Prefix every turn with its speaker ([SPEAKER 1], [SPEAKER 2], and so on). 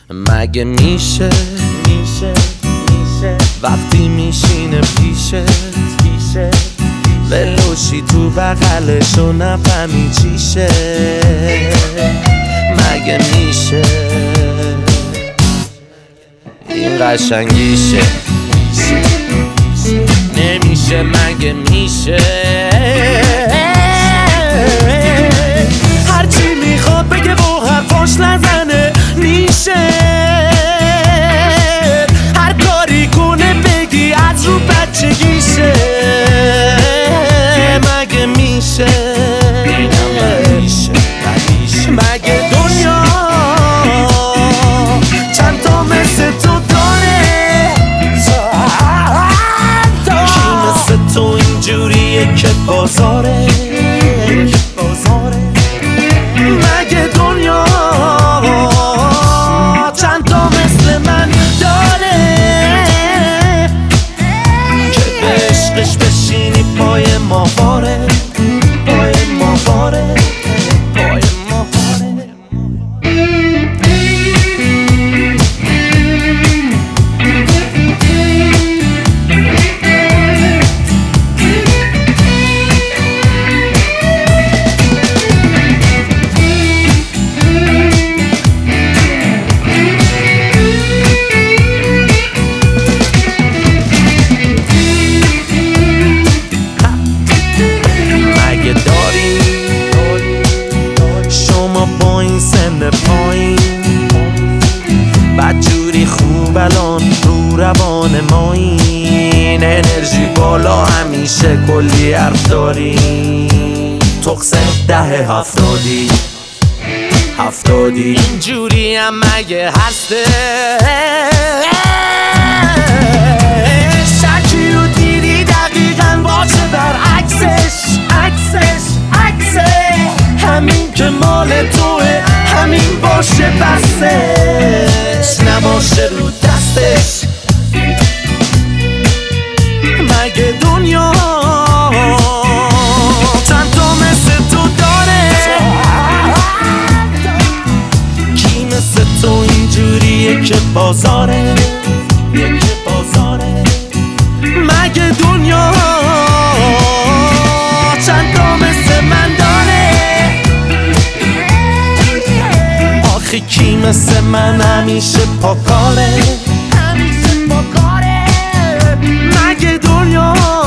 [SPEAKER 1] مگه میشه وقتی میشینه پیشت ولوشی تو بغلشو نفهمی چیشه. مگه میشه این قشنگیشه نمیشه. مگه میشه هرچی میخواد بگه و حرفاش نزنه میشه. هر کاری کنه بگی از رو بچگیشه. مگه میشه مگه دنیا چند تا مثل تو داره؟ کی مثل تو اینجوریه که بازاره؟ مگه دنیا چند تا مثل من داره که به عشقش بشینی پای ماهواره؟ با این سن پایین بدجوری خوب الان رو روان ما این انرژی بالا همیشه کلی حرف داریم. تقسم 10-70 اینجوری هم مگه هسته؟ شکی رو دیدی دقیقا باشه برعکسش همین که مال توه همین باشه بستش نباشه رو دستش. مگه دنیا چند تا مثل تو داره؟ کی مثل تو اینجوریه که بازاره؟ مگه دنیا چند تا مثل من داره؟ آخه کی مثل من همیشه پاکاره؟ مگه دنیا